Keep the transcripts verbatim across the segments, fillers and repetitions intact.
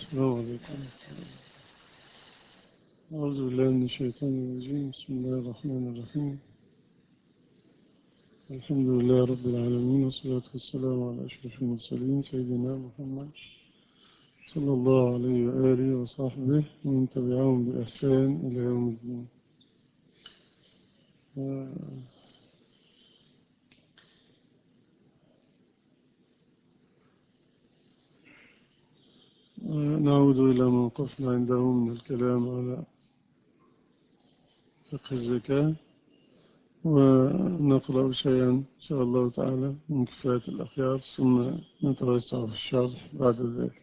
السلام عليكم. أعوذ بالله من الشيطان الرجيم. بسم الله الرحمن الرحيم. الحمد لله رب العالمين، والصلاة والسلام على أشرف المرسلين سيدنا محمد صلى الله عليه وآله وصحبه ومن تبعهم بإحسان إلى يوم الدين. نعود إلى ما وقفنا عنده من الكلام على فقه الزكاة، ونقرأ شيئا إن شاء الله تعالى من كفاية الأخيار، ثم نتوسع في الشرح بعد ذلك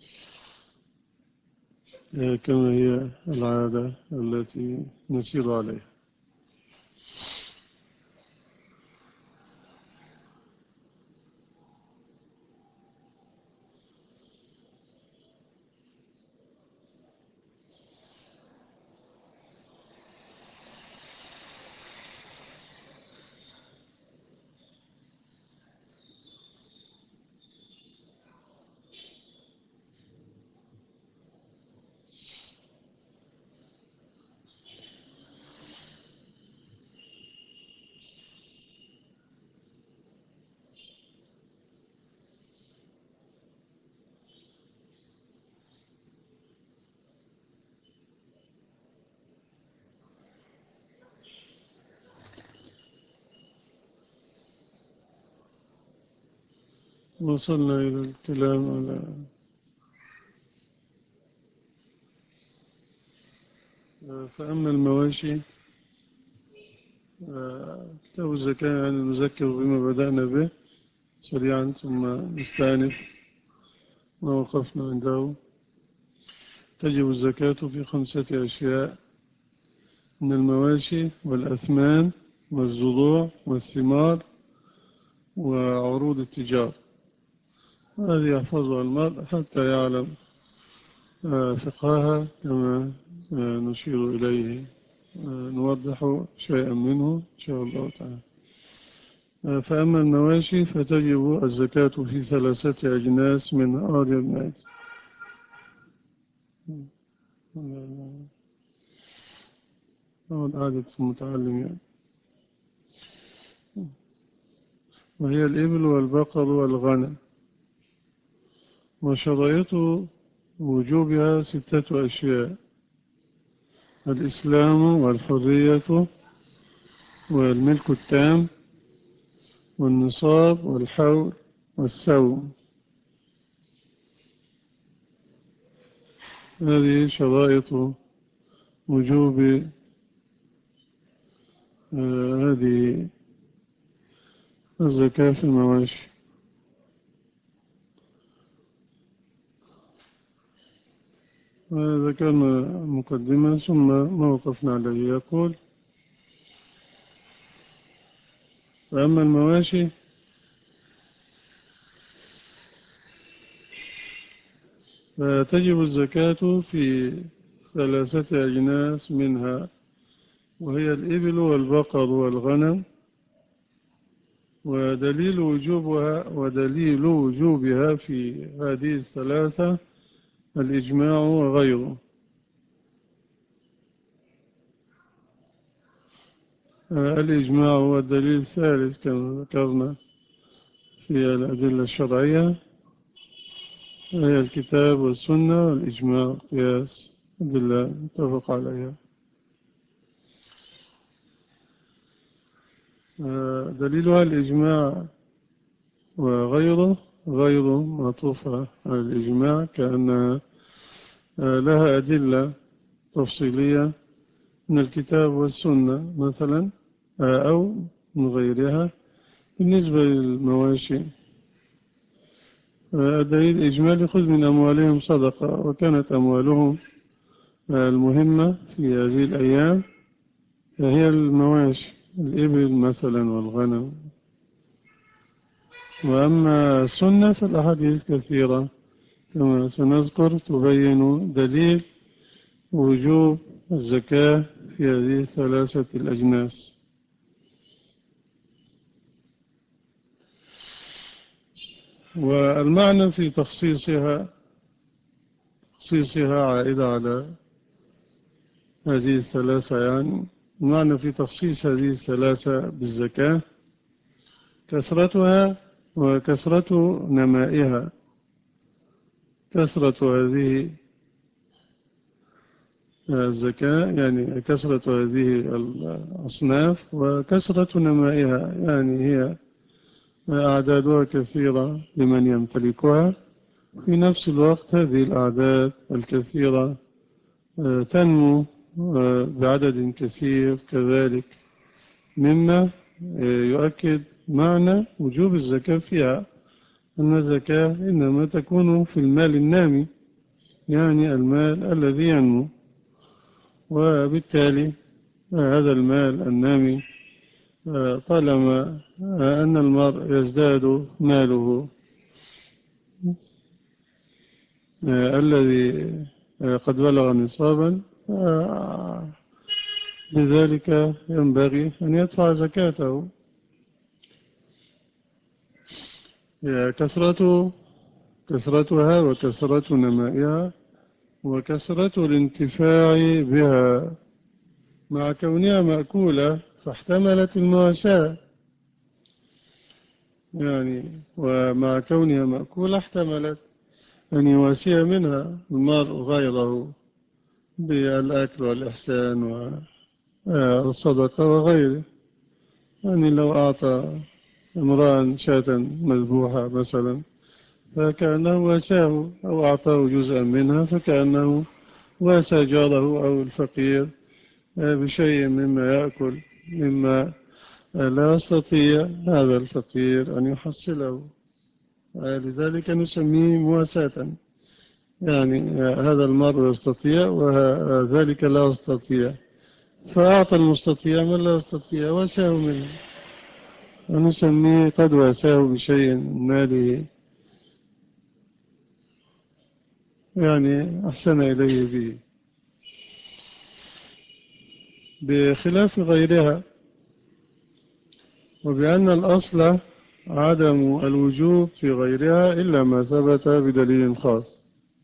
كما هي العادة التي نسير عليها. وصلنا إلى الكلام على فأما المواشي، كتاب الزكاة يعني نذكر بما بدأنا به سريعا ثم نستأنف ما وقفنا عنده. تجب الزكاة في خمسة أشياء: من المواشي والأثمان والزروع والثمار وعروض التجارة. هذه يحفظها المرء حتى يعلم فقهها كما نشير إليه، نوضح شيئا منه إن شاء الله تعالى. فأما المواشي فتجب الزكاة في ثلاثة أجناس من أرض المال، أو عادة المتعلم يعني، وهي الإبل والبقر والغنم. وشرائط وجوبها ستة أشياء: الإسلام والحرية والملك التام والنصاب والحول والسوم. هذه شرائط وجوب آه هذه الزكاة في المواشي. هذا كان مقدمة ثم ما وقفنا عليه. يقول: فأما المواشي فتجب الزكاة في ثلاثة أجناس منها، وهي الإبل والبقر والغنم. ودليل وجوبها ودليل وجوبها في هذه الثلاثة الإجماع وغيره. الإجماع هو الدليل الثالث كما ذكرنا في الأدلة الشرعية، هي الكتاب والسنة والإجماع والقياس، أدلة متفق عليها. دليلها الإجماع وغيره، غير معطوفة على الإجماع، كأنها لها أدلة تفصيلية من الكتاب والسنة مثلا أو من غيرها. بالنسبة للمواشي الدليل الإجمالي: خذ من أموالهم صدقة. وكانت أموالهم المهمة في هذه الأيام هي المواشي، الإبل مثلا والغنم. وأما السنة فالأحاديث كثيرة كما سنذكر تبين دليل وجوب الزكاة في هذه الثلاثة الأجناس. والمعنى في تخصيصها تخصيصها عائدة على هذه الثلاثة، يعني المعنى في تخصيص هذه الثلاثة بالزكاة كثرتها وكثرة نمائها. كثرة هذه الزكاة يعني كثرة هذه الأصناف وكثرة نمائها، يعني هي أعدادها كثيرة لمن يمتلكها، في نفس الوقت هذه الأعداد الكثيرة تنمو بعدد كثير كذلك، مما يؤكد معنى وجوب الزكاة فيها، أن الزكاة إنما تكون في المال النامي، يعني المال الذي ينمو، وبالتالي هذا المال النامي طالما أن المرء يزداد ماله الذي قد بلغ نصابا، لذلك ينبغي أن يدفع زكاته. كثرة كثرتها وكثرة نمائها وكثرة الانتفاع بها مع كونها مأكولة فاحتملت المواساة، يعني ومع كونها مأكولة احتملت أن يواسي منها المرء غيره بالأكل والإحسان والصدقة وغيره. يعني لو أعطى امرأ شاة مذبوحة مثلا فكأنه واساه، أو أعطاه جزءا منها فكأنه واسى جاره أو الفقير بشيء مما يأكل مما لا يستطيع هذا الفقير أن يحصله، لذلك نسميه مواساة. يعني هذا المرء يستطيع وذلك لا يستطيع، فأعطى المستطيع من لا يستطيع واساه منه، ونسميه قد واساه بشيء من ماله، يعني أحسن إليه به، بخلاف غيرها. وبأن الأصل عدم الوجوب في غيرها إلا ما ثبت بدليل خاص.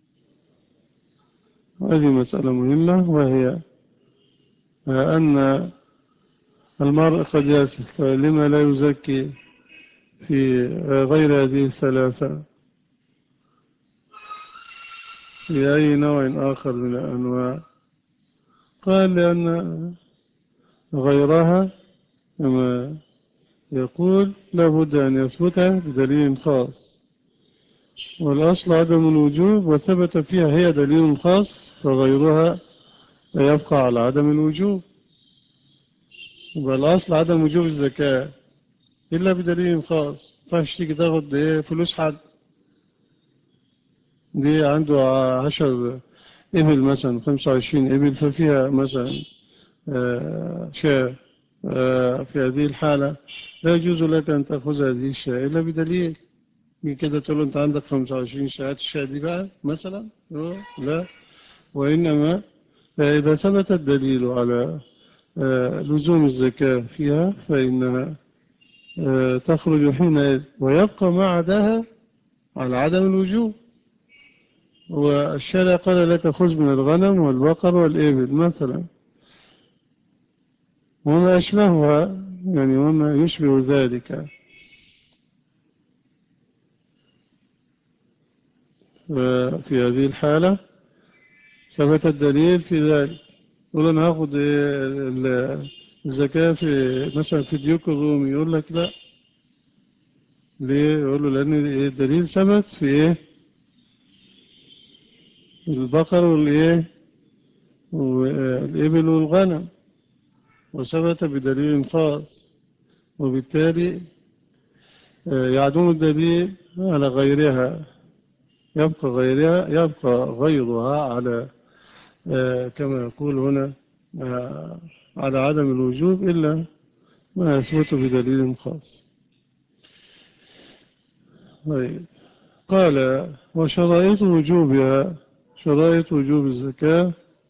هذه مسألة مهمة، وهي أن المرء قد يسأل لما لا يزكي في غير هذه الثلاثة في أي نوع آخر من الأنواع؟ قال لأن غيرها كما يقول لابد أن يثبت بدليل خاص، والأصل عدم الوجوب وثبت فيها هي دليل خاص، فغيرها يبقى على عدم الوجوب. والأصل عدم وجوب الزكاة إلا بدليل خاص. فاش تيجي تاخد إيه فلوس حد دي عنده عشر إبل مثلا، خمسة وعشرين إبل، ففيها مثلا شاة، في هذه الحالة لا يجوز لك أن تأخذ هذه الشاة إلا بدليل. من كده تقول أنت عندك خمسة وعشرين شاة، الشاة دي بقى مثلا لا، وإنما إذا ثبت الدليل على لزوم الزكاة فيها فإنها تخرج حينئذ، ويبقى ما عداها على عدم الوجوب. والشارع قال لك خذ من الغنم والبقر والإبل مثلا وما أشبهها، يعني وما يشبه ذلك. في هذه الحالة ثبت الدليل في ذلك. يقول أنا هاخد الزكاة في مثلا في ديوك الرومي، يقول لك لا، ليه؟ يقول له لأن الدليل ثبت في إيه؟ البقر والإيه والإبل والغنم، وثبت بدليل خاص، وبالتالي يعدم الدليل على غيرها، يبقى غيرها يبقى غيرها على كما يقول هنا على عدم الوجوب إلا ما يثبت بدليل خاص. طيب. قال وشرائط وجوبها، شرائط وجوب الزكاة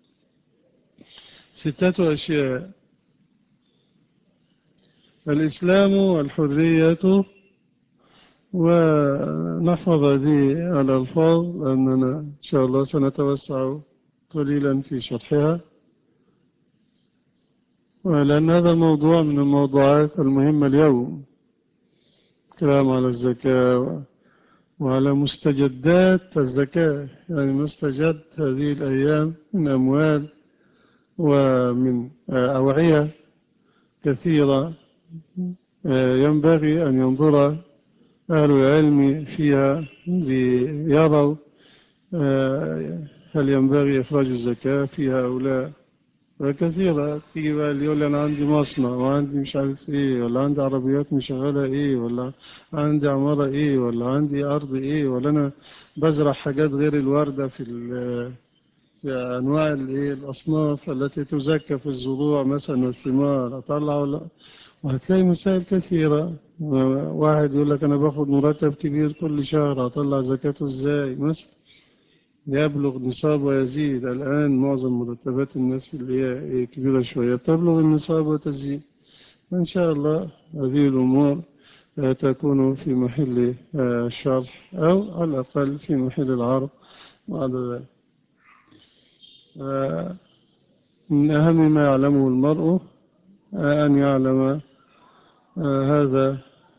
ستة أشياء: الإسلام والحرية ونحفظ هذه الألفاظ لأننا إن شاء الله سنتوسع قليلا في شرحها، ولأن هذا الموضوع من الموضوعات المهمة اليوم، كلام على الزكاة وعلى مستجدات الزكاة، يعني مستجد هذه الأيام من أموال ومن أوعية كثيرة ينبغي أن ينظر أهل العلم فيها ليروا هل ينبغي إخراج الزكاة في هؤلاء. كثيرة تيجي بقى اللي يقول لي أنا عندي مصنع وعندي مش عارف إيه، ولا عندي عربيات مشغلة إيه، ولا عندي عمارة إيه، ولا عندي أرض إيه، ولا أنا بزرع حاجات غير الوردة في, في أنواع الإيه الأصناف التي تزكى في الزروع مثلا والثمار أطلع ولا. وهتلاقي مسائل كثيرة. واحد يقول لك أنا باخد مرتب كبير كل شهر أطلع زكاته إزاي مثلا، يبلغ نصاب ويزيد. الآن معظم مرتبات الناس اللي هي كبيرة شوية تبلغ النصاب وتزيد. إن شاء الله هذه الأمور تكون في محل الشرح أو على الأقل في محل العرض بعد ذلك. من أهم ما يعلمه المرء أن يعلم هذا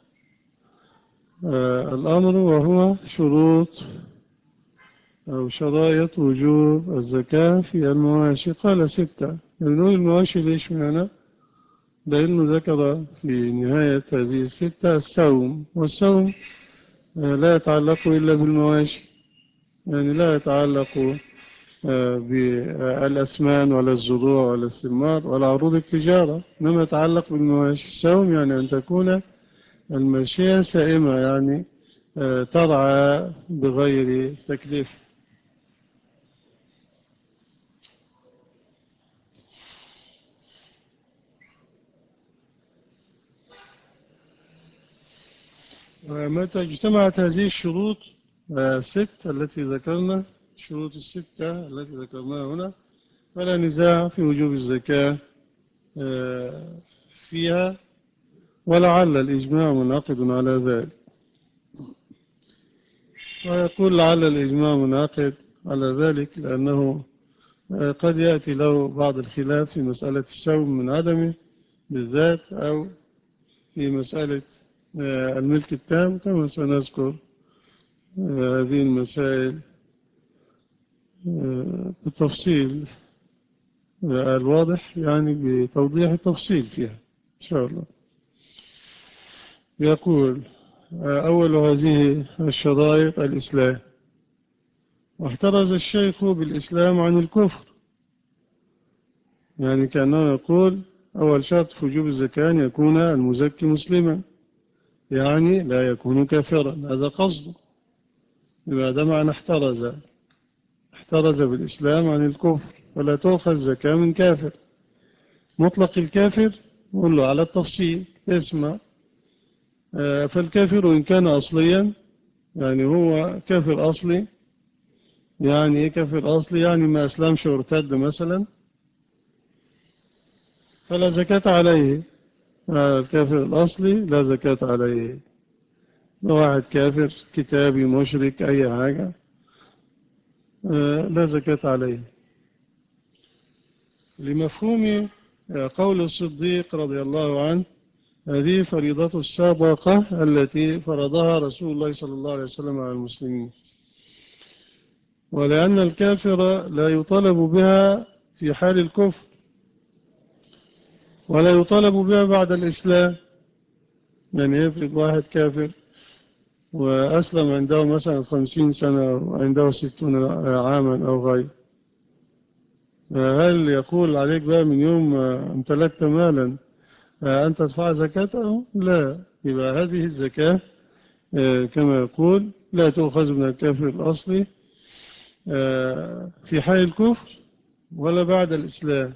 الأمر، وهو شروط أو شرائط وجوب الزكاة في المواشي. قال ستة. نقول المواشي ليش معنا؟ لأنه ذكر في نهاية هذه الستة السوم، والسوم لا يتعلق إلا بالمواشي، يعني لا يتعلق بالأسمان ولا الزروع ولا الثمار ولا عروض التجارة، إنما يتعلق بالمواشي. السوم يعني أن تكون الماشية سائمة، يعني ترعى بغير تكليف. متى اجتمعت هذه الشروط الست التي ذكرنا، الشروط الستة التي ذكرناها هنا، فلا نزاع في وجوب الزكاة فيها، ولعل الإجماع منعقد على ذلك. ويقول لعل الإجماع منعقد على ذلك لأنه قد يأتي له بعض الخلاف في مسألة السوم من عدمه بالذات، أو في مسألة الملك التام، كما سنذكر هذه المسائل بالتفصيل الواضح، يعني بتوضيح التفصيل فيها إن شاء الله. يقول أول هذه الشرائط الإسلام، واحترز الشيخ بالإسلام عن الكفر، يعني كأنه يقول أول شرط في وجوب الزكاة أن يكون المزكي مسلما، يعني لا يكون كافرا، هذا قصده. لماذا معنى احترز؟ احترز بالإسلام عن الكفر، ولا تؤخذ زكاة من كافر. مطلق الكافر نقول له على التفصيل اسمع. فالكافر إن كان أصليا، يعني هو كافر أصلي. يعني إيه كافر أصلي؟ يعني ما أسلمش وارتد مثلا، فلا زكاة عليه. الكافر الأصلي لا زكاة عليه. واحد كافر كتابي مشرك أي حاجة لا زكاة عليه. لمفهوم قول الصديق رضي الله عنه هذه فريضة السابقة التي فرضها رسول الله صلى الله عليه وسلم على المسلمين، ولأن الكافر لا يطالب بها في حال الكفر، ولا يطالب بها بعد الإسلام. يعني يفرض واحد كافر وأسلم عنده مثلا خمسين سنة وعنده ستون عاما أو غير، هل يقول عليك بقى من يوم امتلكت مالا أن تدفع زكاته؟ لا. يبقى هذه الزكاة كما يقول لا تؤخذ من الكافر الأصلي في حال الكفر ولا بعد الإسلام.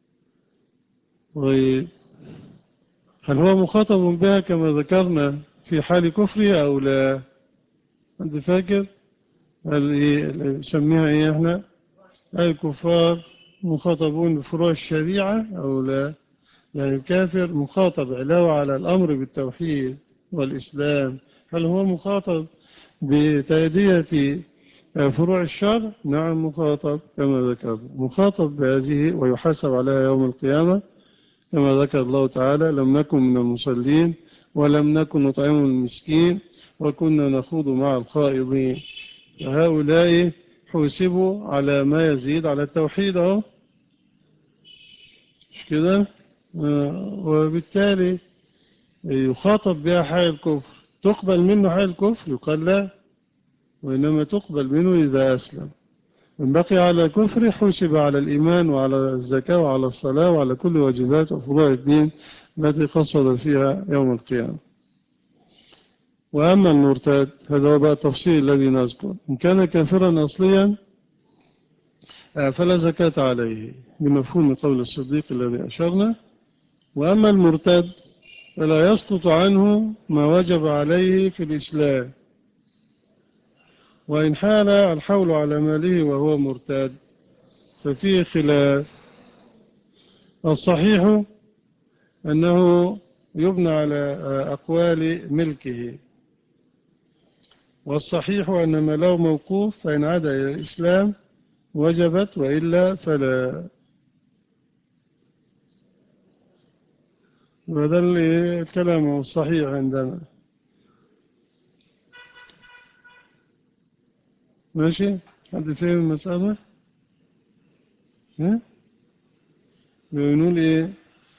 هل هو مخاطب بها كما ذكرنا في حال كفره أو لا؟ أنت فاكر؟ هل يسميها إيه إحنا؟ الكفار مخاطبون بفروع الشريعة أو لا؟ يعني الكافر مخاطب علاوة على الأمر بالتوحيد والإسلام هل هو مخاطب بتأدية فروع الشرع؟ نعم مخاطب كما ذكر، مخاطب بهذه ويحاسب عليها يوم القيامة كما ذكر الله تعالى: لم نكن من المصلين ولم نكن نطعم المسكين وكنا نخوض مع الخائضين. هؤلاء حوسبوا على ما يزيد على التوحيد أهو، مش كده؟ آه، وبالتالي يخاطب بها حال الكفر. تقبل منه حال الكفر؟ يقال لا، وإنما تقبل منه إذا أسلم. من بقي على كفر حسب على الإيمان وعلى الزكاة وعلى الصلاة وعلى كل واجبات وفروع الدين التي قصد فيها يوم القيامة. وأما المرتد هذا هو بقى التفصيل الذي نذكر: إن كان كافرا أصليا فلا زكاة عليه بمفهوم قول الصديق الذي أشرنا. وأما المرتد فلا يسقط عنه ما وجب عليه في الإسلام، وإن حال الحول على ماله وهو مرتد ففيه خلاف. الصحيح أنه يبنى على أقوال ملكه، والصحيح أن ما له موقوف فإن عاد إلى الإسلام وجبت وإلا فلا. وهذا الكلام الصحيح عندنا. ماشي؟ حد فهم المسألة؟ ها؟ بيقولوا إيه؟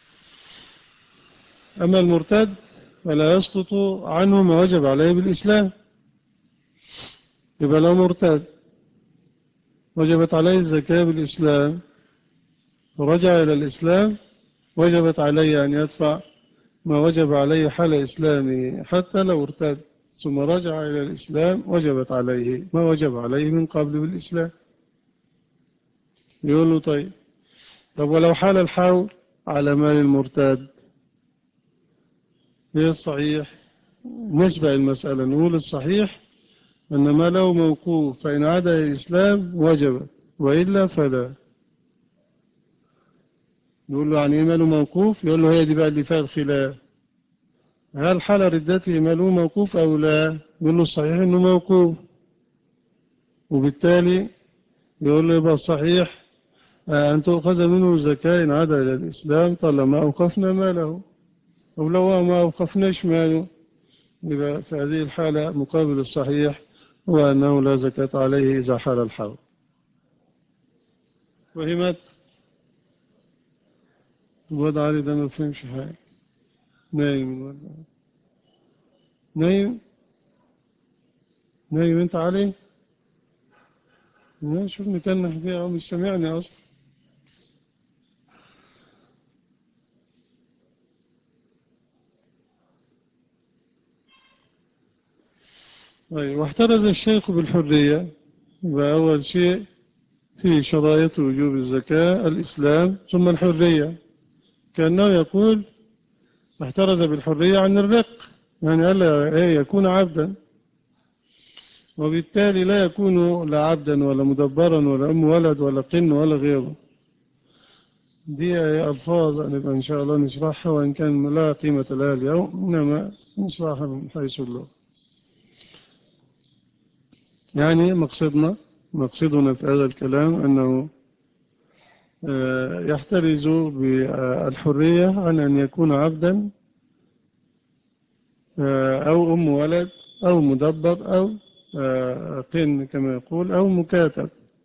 أما المرتد فلا يسقط عنه ما وجب عليه بالإسلام. يبقى لو مرتد وجبت عليه الزكاة بالإسلام ورجع إلى الإسلام وجبت عليه أن يدفع ما وجب عليه حال إسلامه، حتى لو ارتد ثم رجع إلى الإسلام وجبت عليه ما وجب عليه من قبل بالإسلام. يقول له طيب، طب ولو حال الحول على مال المرتد؟ هي الصحيح نسبة المسألة، نقول الصحيح أن ما له موقوف فإن عاد إلى الإسلام وجبت وإلا فلا. نقول له يعني إيه ماله موقوف؟ يقول له هي دي بقى اللي فيها الخلاف، هل حال ردته ماله موقوف أو لا؟ يقول له الصحيح أنه موقوف، وبالتالي يقول له يبقى الصحيح أن تؤخذ منه الزكاة إن عاد إلى الإسلام طالما أوقفنا ماله، أو لو ما أوقفناش ماله يبقى في هذه الحالة مقابل الصحيح هو أنه لا زكاة عليه إذا حال الحول. وهمت الوضع علي ده ما فهمش حاجة. نايم الوضع. نايم نايم أنت علي؟ شوف متنح فيها مش سامعني أصلا. طيب، واحترز الشيخ بالحرية. وأول شيء في شرائط وجوب الزكاة الإسلام ثم الحرية، كأنه يقول احترز بالحرية عن الرق، يعني ألا يكون عبدا، وبالتالي لا يكون لا عبدا ولا مدبرا ولا أم ولد ولا قن ولا غيره. دي ألفاظ نبقى إن شاء الله نشرحها، وإن كان لا قيمة لها اليوم إنما نشرحها من حيث اللغة. يعني مقصدنا مقصدنا في هذا الكلام أنه يحترز بالحرية عن أن يكون عبدا أو أم ولد أو مدبر أو قن كما يقول أو مكاتب.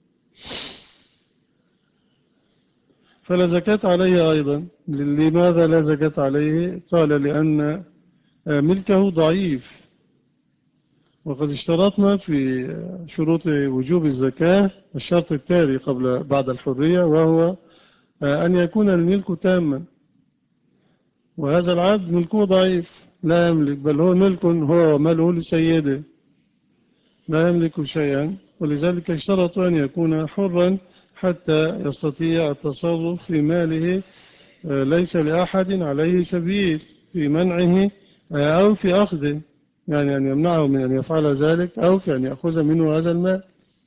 فلا زكاة عليه أيضا. لماذا لا زكاة عليه؟ قال لأن ملكه ضعيف، وقد اشترطنا في شروط وجوب الزكاة الشرط التالي قبل بعد الحرية، وهو أن يكون الملك تاما، وهذا العبد ملكه ضعيف لا يملك، بل هو ملك هو ماله لسيده لا يملك شيئا، ولذلك اشترط أن يكون حرا حتى يستطيع التصرف في ماله، ليس لأحد عليه سبيل في منعه أو في أخذه، يعني أن يمنعه من أن يفعل ذلك أو في أن يأخذ منه هذا المال.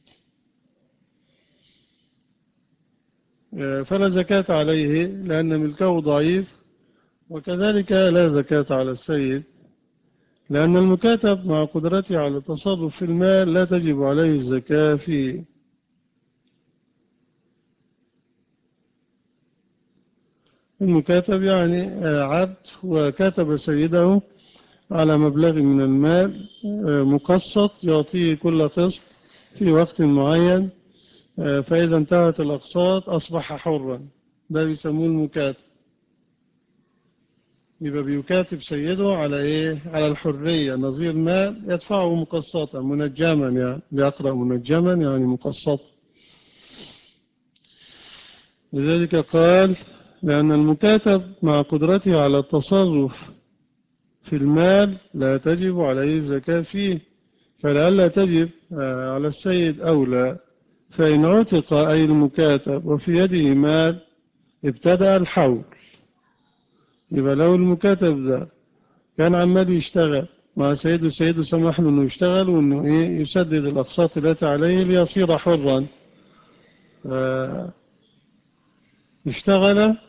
فلا زكاة عليه لأن ملكه ضعيف، وكذلك لا زكاة على السيد لأن المكاتب مع قدرته على التصرف في المال لا تجب عليه الزكاة فيه. المكاتب يعني عبد وكاتب سيده على مبلغ من المال مقسط يعطيه كل قسط في وقت معين، فإذا انتهت الأقساط أصبح حرا. ده بيسموه المكاتب. يبقى بيكاتب سيده على إيه؟ على الحرية، نظير مال يدفعه مقسطا منجما، يعني بيقرأ منجما يعني مقسطا. لذلك قال: لأن المكاتب مع قدرته على التصرف في المال لا تجب عليه الزكاة فيه، فلئلا تجب على السيد أولى. فإن عتق أي المكاتب وفي يده مال ابتدأ الحول. يبقى لو المكاتب ده كان عمال يشتغل مع سيده، سيده سمح له أنه يشتغل وأنه إيه يسدد الأقساط التي عليه ليصير حرا، اشتغل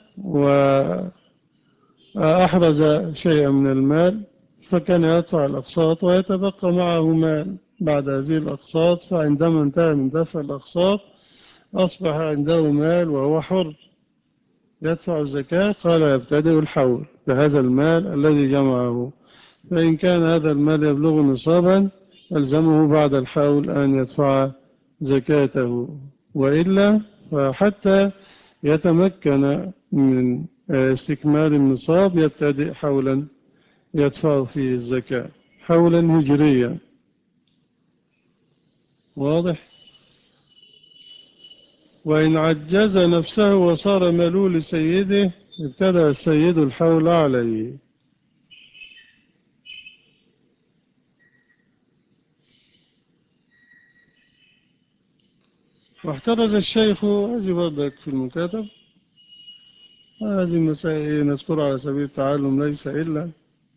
وأحرز شيئا من المال فكان يدفع الأقساط ويتبقى معه مال بعد هذه الأقساط، فعندما انتهى من دفع الأقساط أصبح عنده مال وهو حر يدفع الزكاة. قال: يبتدئ الحول بهذا المال الذي جمعه، فإن كان هذا المال يبلغ نصابا ألزمه بعد الحول أن يدفع زكاته، وإلا فحتى يتمكن من استكمال النصاب يبتدئ حولا يدفع فيه الزكاة، حولا هجريا. واضح؟ وإن عجز نفسه وصار ماله لسيده ابتدأ السيد الحول عليه. واحترز الشيخ، هذه برضك في المكاتب، هذه المسائل نذكرها على سبيل التعلم ليس إلا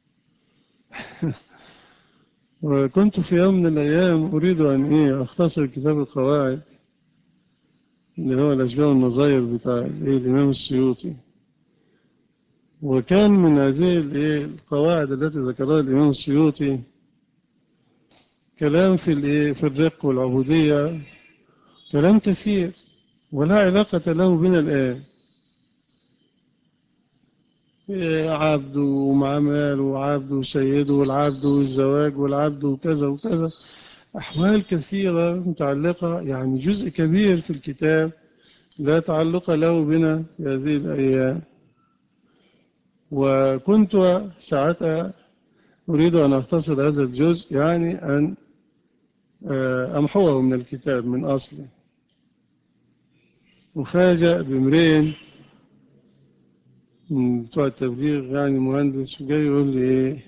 وكنت في يوم من الأيام أريد أن إيه أختصر كتاب القواعد اللي هو الأشباه والنظائر بتاع إيه الإمام السيوطي، وكان من هذه الإيه القواعد التي ذكرها الإمام السيوطي كلام في الإيه في الرق والعبودية، كلام كثير ولا علاقة له بنا الآن. عبد ومعاه مال وعبد وسيده والعبد والزواج والعبد وكذا وكذا، أحوال كثيرة متعلقة، يعني جزء كبير في الكتاب لا تعلق له بنا في هذه الأيام. وكنت ساعتها أريد أن أختصر هذا الجزء، يعني أن أمحوه من الكتاب من أصله. مفاجأ بامرئ من بتوع التبليغ، يعني مهندس، وجاي يقول لي إيه: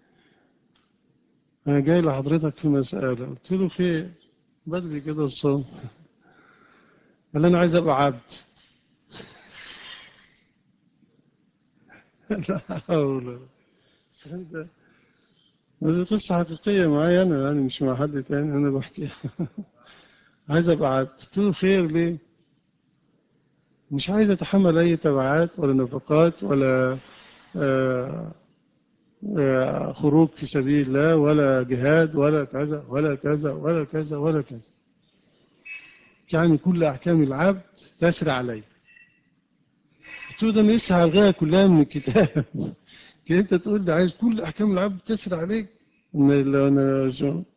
أنا جاي لحضرتك في مسألة. قلت له: خير؟ بدري كده الصوم. قال: أنا عايز أبقى عبد. لا حول. هذه قصة حقيقية معايا أنا، يعني مش مع حد تاني، أنا بحكيها. عايز أبقى عبد. قلت له: خير ليه؟ مش عايز أتحمل أي تبعات ولا نفقات ولا آه آه خروج في سبيل الله ولا جهاد ولا كذا ولا كذا ولا كذا ولا كذا، يعني كل أحكام العبد تسري علي. قلت له: ده أنا لسه هلغيها كلها من الكتاب. كده أنت تقول لي عايز كل أحكام العبد تسري عليك؟ أنا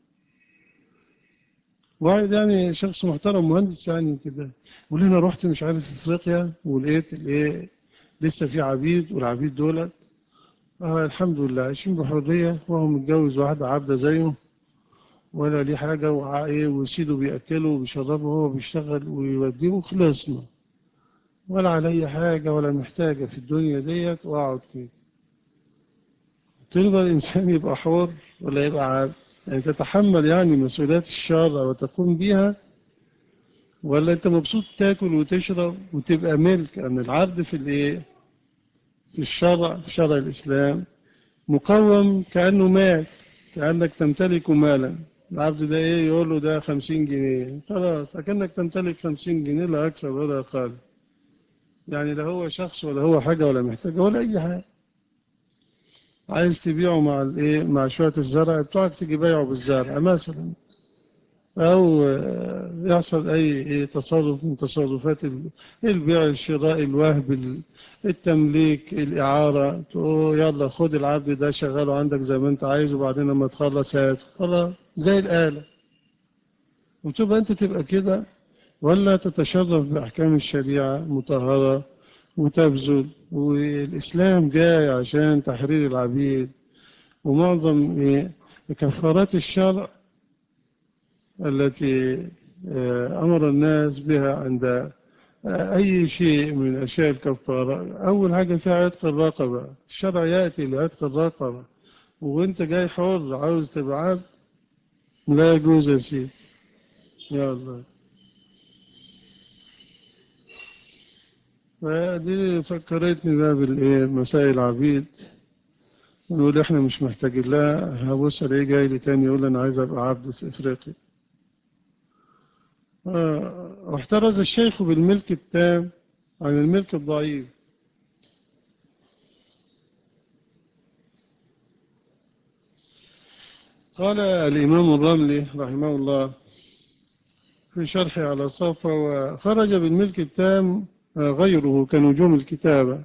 واحد يعني شخص محترم مهندس يعني كده يقول لي: أنا رحت مش عارف أفريقيا ولقيت الإيه لسه في عبيد، والعبيد دولت آه الحمد لله عايشين بحرية، وهو متجوز واحدة عبدة زيه ولا ليه حاجة، وإيه وسيده بيأكله وبيشربه وهو بيشتغل ويوديه، وخلصنا ولا علي حاجة ولا محتاجة في الدنيا ديت، وأقعد كده. ترضى الإنسان يبقى حر ولا يبقى عبد؟ يعني تتحمل يعني مسؤوليات الشر وتقوم بيها، ولا أنت مبسوط تاكل وتشرب وتبقى ملك؟ أن العبد في الإيه في الشرع، في شرع الإسلام مقوم كأنه مال، كأنك تمتلك مالا. العبد ده إيه يقول له: ده خمسين جنيه، خلاص أكنك تمتلك خمسين جنيه، لا أكثر ولا أقل، يعني لا هو شخص ولا هو حاجة ولا محتاج ولا أي حاجة. عايز تبيعه مع الايه، مع شوية الزرع بتوعك، تيجي بيعه بالزرع مثلا، أو يحصل أي إيه تصرف من تصرفات البيع، الشراء، الوهب، التمليك، الإعارة، تقول يلا خد العبد ده شغله عندك زي ما أنت عايز، وبعدين لما تخلص هات، خلاص زي الآلة. وتبقى أنت تبقى كده، ولا تتشرف بأحكام الشريعة مطهرة وتبذل. والإسلام جاي عشان تحرير العبيد، ومعظم إيه كفارات الشرع التي أمر الناس بها عند أي شيء من أشياء الكفارة. أول حاجة فيها عتق الرقبة، الشرع يأتي لعتق الرقبة، وأنت جاي حر عاوز تبقى عبد، لا يجوز يا سيدي. يا الله، فدي فكرتني بقى بالإيه، مسائل العبيد. نقول إحنا مش محتاجين لها، هبص عليه جاي لي تاني يقول أنا عايز أبقى عبد في إفريقيا. واحترز الشيخ بالملك التام عن الملك الضعيف. قال الإمام الرملي رحمه الله في شرحه على الصفا: وخرج بالملك التام غيره كنجوم الكتابة،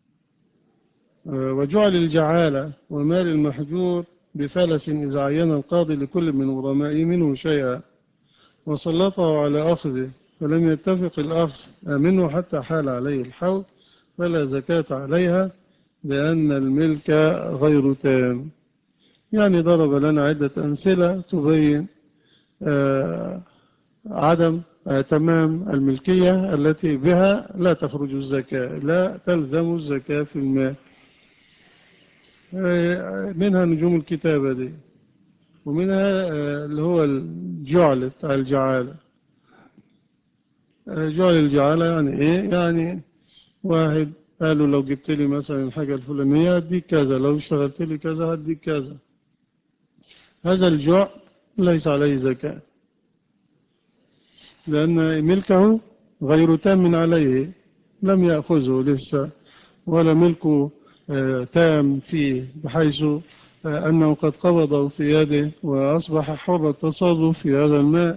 وجعل الجعالة ومال المحجور بفلس إذا عين القاضي لكل من غرمائه منه شيئا وسلطه على أخذه، فلم يتفق الأخذ منه حتى حال عليه الحول، فلا زكاة عليها لأن الملك غير تام. يعني ضرب لنا عدة أمثلة تبين آه عدم آه تمام الملكية التي بها لا تخرج الزكاة، لا تلزم الزكاة في المال. آه منها نجوم الكتابة دي، ومنها آه اللي هو الجعل بتاع الجعالة. آه جعل الجعالة يعني إيه؟ يعني واحد قالوا لو جبت لي مثلا الحاجة الفلانية هديك كذا، لو اشتغلت لي كذا هديك كذا. هذا الجعل ليس عليه زكاة، لأن ملكه غير تام عليه، لم يأخذه لسه، ولا ملكه تام فيه بحيث أنه قد قبضه في يده وأصبح حر التصرف في هذا الماء.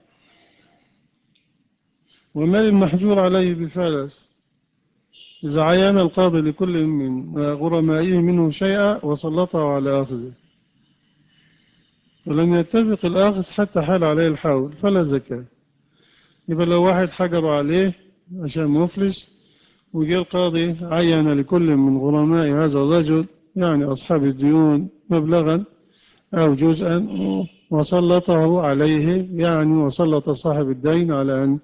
ومال المحجور عليه بفلس إذا عين القاضي لكل من غرمائه منه شيئا وسلطه على أخذه، ولم يتفق الآخذ حتى حال عليه الحول، فلا زكاة. يبقى لو واحد حجر عليه عشان مفلس، وجاء القاضي عين لكل من غرماء هذا الرجل يعني أصحاب الديون مبلغا أو جزءا وسلطه عليه، يعني وسلط صاحب الدين على أن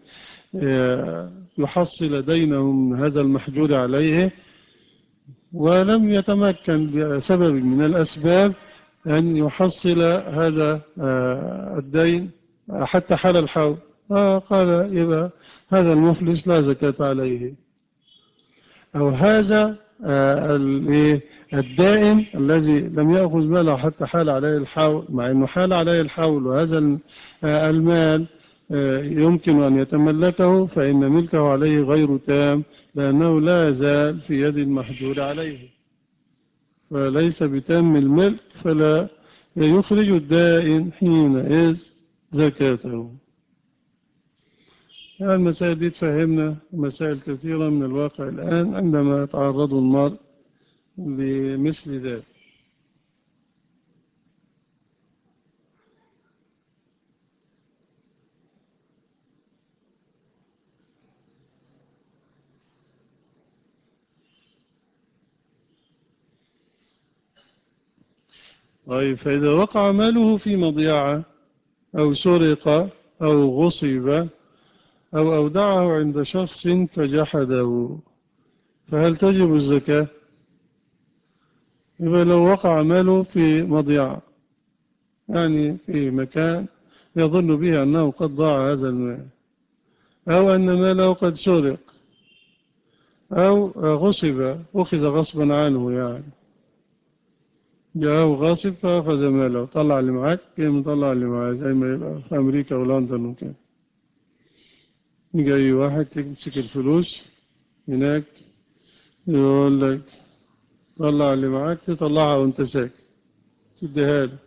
يحصل دينه من هذا المحجور عليه، ولم يتمكن بسبب من الأسباب أن يحصل هذا الدين حتى حال الحول، قال يبقى هذا المفلس لا زكاة عليه. أو هذا الدائن الذي لم يأخذ ماله حتى حال عليه الحول، مع أنه حال عليه الحول وهذا المال يمكن أن يتملكه، فإن ملكه عليه غير تام، لأنه لا يزال في يد المحجور عليه، فليس بتام الملك، فلا يخرج الدائن حينئذ زكاته. المسائل دي تفهمنا مسائل كثيرة من الواقع الآن عندما يتعرض المرء لمثل ذلك. طيب، فإذا وقع ماله في مضيعة أو سرق أو غصب أو أودعه عند شخص فجحده، فهل تجب الزكاة؟ يبقى لو وقع ماله في مضيعة، يعني في مكان يظن به أنه قد ضاع هذا المال، أو أن ماله قد سرق أو غصب، أخذ غصبا عنه، يعني جاءه غاصب فأخذ ماله، طلع اللي معاك كي مطلع اللي معاه، زي ما يبقى في أمريكا ولندن وكده. جاي واحد تمسك الفلوس هناك يقول لك طلع اللي معاك تطلعها وانت ساكت تديها له.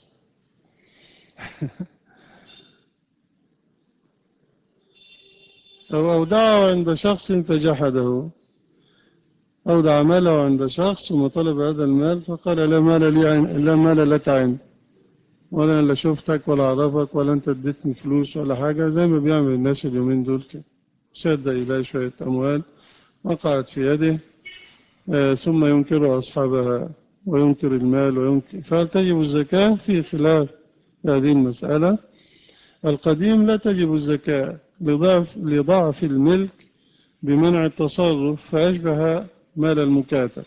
أو أودعه عند شخص فجحده، أودع ماله عند شخص ثم طلب هذا المال فقال لا مال لي عن... لا مال لك عندي، ولا أنا لا شفتك ولا أعرفك ولا أنت اديتني فلوس ولا حاجة، زي ما بيعمل الناس اليومين دول كده. شد إليه شوية أموال وقعت في يده، آه ثم ينكر أصحابها وينكر المال وينكر. فهل تجب الزكاة؟ في خلاف هذه المسألة. القديم لا تجب الزكاة لضعف, لضعف الملك بمنع التصرف فأشبه مال المكاتب.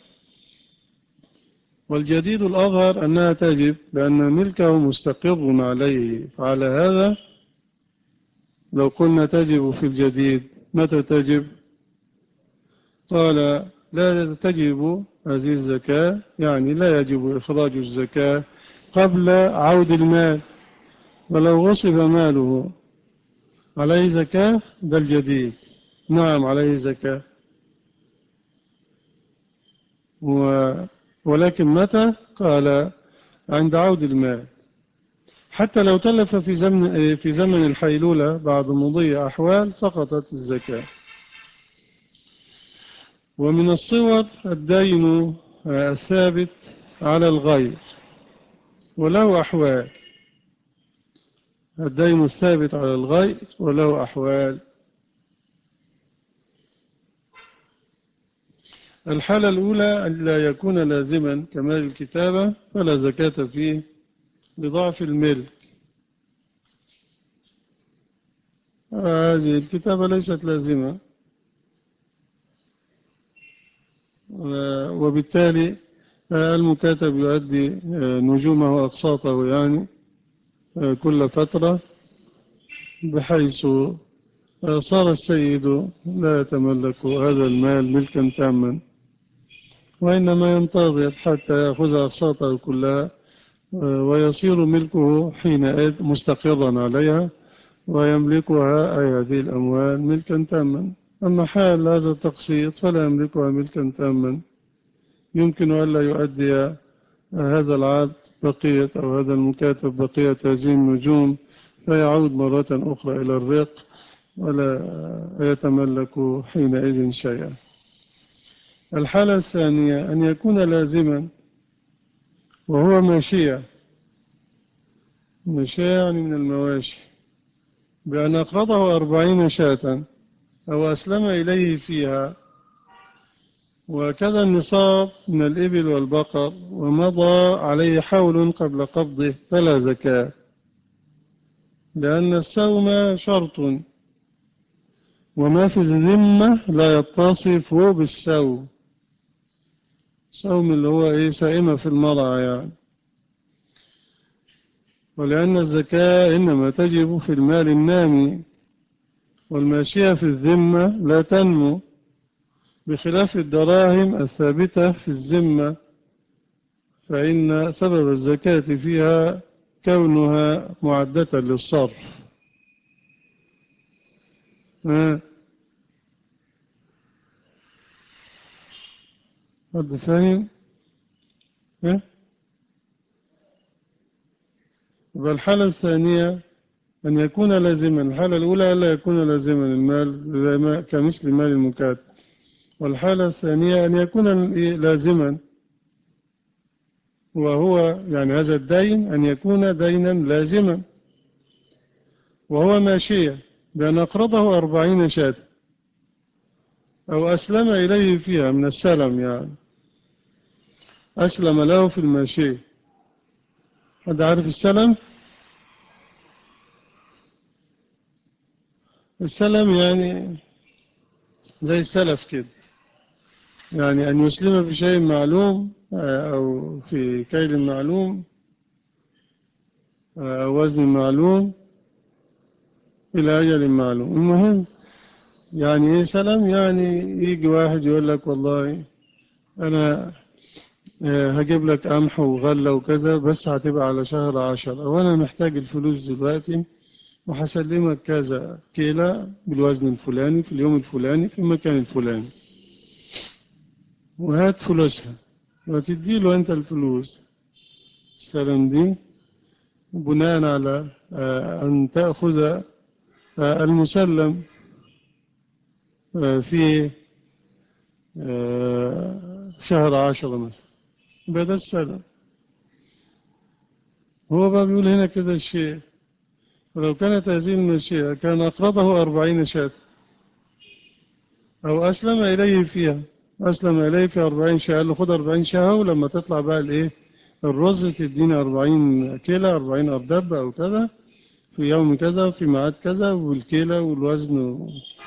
والجديد الأظهر أنها تجب لأن ملكه مستقر عليه. فعلى هذا لو قلنا تجب في الجديد متى تجب؟ قال لا تجب هذه الزكاة، يعني لا يجب إخراج الزكاة قبل عود المال، ولو غصب ماله عليه زكاة. ده الجديد، نعم عليه زكاة، و ولكن متى؟ قال عند عود المال. حتى لو تلف في زمن في زمن الحيلولة بعد مضي أحوال سقطت الزكاة. ومن الصور الدين الثابت على الغير وله أحوال. الدين الثابت على الغير وله أحوال. الحالة الأولى أن لا يكون لازما كمال الكتابة فلا زكاة فيه لضعف الملك. هذه الكتابة ليست لازمة، وبالتالي المكاتب يؤدي نجومه وأقساطه يعني كل فترة، بحيث صار السيد لا يتملك هذا المال ملكا تاما، وإنما ينتظر حتى يأخذ أقساطه كلها ويصير ملكه حينئذ مستقرا عليها ويملكها، أي هذه الأموال، ملكا تاما. أما حال هذا التقسيط فلا يملكها ملكا تاما، يمكن ألا يؤدي هذا العبد بقية أو هذا المكاتب بقية هذه النجوم فيعود مرة أخرى إلى الرق ولا يتملك حينئذ شيئا. الحالة الثانية أن يكون لازما وهو ماشية، ماشية يعني من المواشي، بأن أقرضه أربعين شاة أو أسلم إليه فيها، وكذا النصاب من الإبل والبقر، ومضى عليه حول قبل قبضه فلا زكاة، لأن السوم شرط، وما في الذمة لا يتصف بالسوم. السوم اللي هو إيه؟ سائمة في المرعى يعني. ولأن الزكاة إنما تجب في المال النامي، والماشية في الذمة لا تنمو، بخلاف الدراهم الثابتة في الذمة، فإن سبب الزكاة فيها كونها معدة للصرف. ها حد فاهم؟ ها؟ والحالة الثانية أن يكون لازما. الحالة الأولى ألا يكون لازما المال كمثل مال المكاتب، والحالة الثانية أن يكون لازما، وهو يعني هذا الدين أن يكون دينا لازما وهو ماشية، بأن أقرضه أربعين شاة أو أسلم إليه فيها من السلم، يعني أسلم له في الماشية. حد عارف السلم؟ السلم يعني زي السلف كده، يعني أن يسلم في شيء معلوم أو في كيل معلوم أو وزن معلوم إلى أجل معلوم. المهم يعني إيه سلم؟ يعني يجي واحد يقول لك والله أنا هجيب لك قمح وغلة وكذا، بس هتبقى على شهر عشرة، وأنا محتاج الفلوس دلوقتي وهسلمك كذا كيلة بالوزن الفلاني في اليوم الفلاني في المكان الفلاني، وهات فلوسها. وتدي له أنت الفلوس استلم دي بناء على أن تأخذ المسلم في شهر عشرة مثلا بدأ السلم. هو بقى بيقول هنا كده الشيء، ولو كانت هذه المشيئة كان أقرضه أربعين شاة أو أسلم إليه فيها، أسلم إليه في أربعين شاة، قال له خد أربعين شاة ولما تطلع بقى الإيه الرز تديني أربعين كيلة أربعين أردب أو كذا في يوم كذا وفي ميعاد كذا والكيلة والوزن،